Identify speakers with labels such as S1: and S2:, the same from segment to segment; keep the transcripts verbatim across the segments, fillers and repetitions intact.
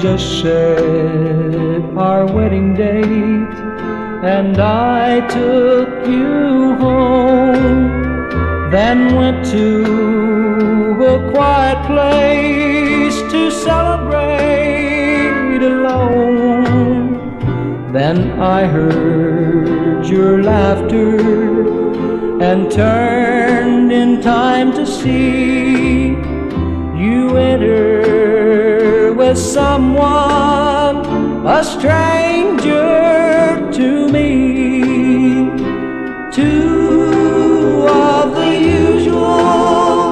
S1: just set our wedding date, and I took you home, then went to a quiet place to celebrate alone. Then I heard your laughter and turned in time to see you enter with someone, a stranger to me. Two of the usual,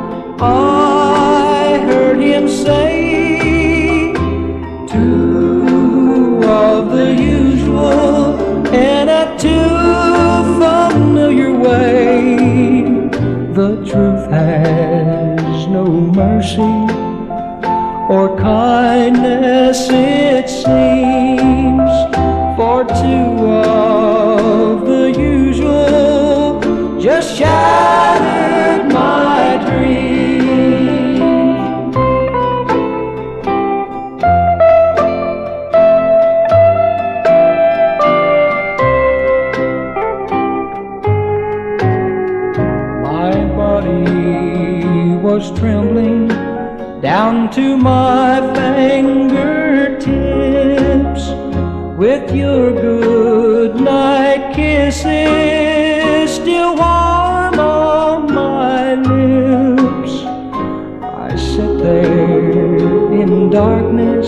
S1: I heard him say. Two of the usual in a too familiar way. The truth has no mercy or kindness, it seems, for two of the usual just shattered my dreams. My body was trembling down to my fingertips, with your good night kisses still warm on my lips. I sat there in darkness,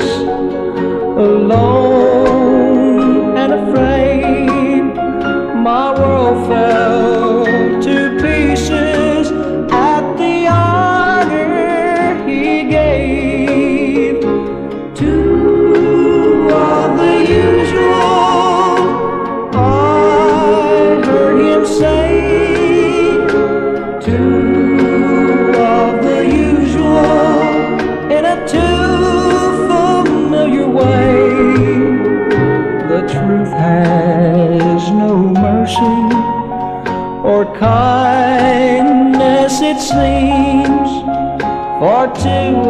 S1: alone and afraid. My world fell to pieces at the honor he gave. Two of the usual, I heard him say. Two of the usual in a too familiar way. The truth has no mercy or kindness, it seems, for two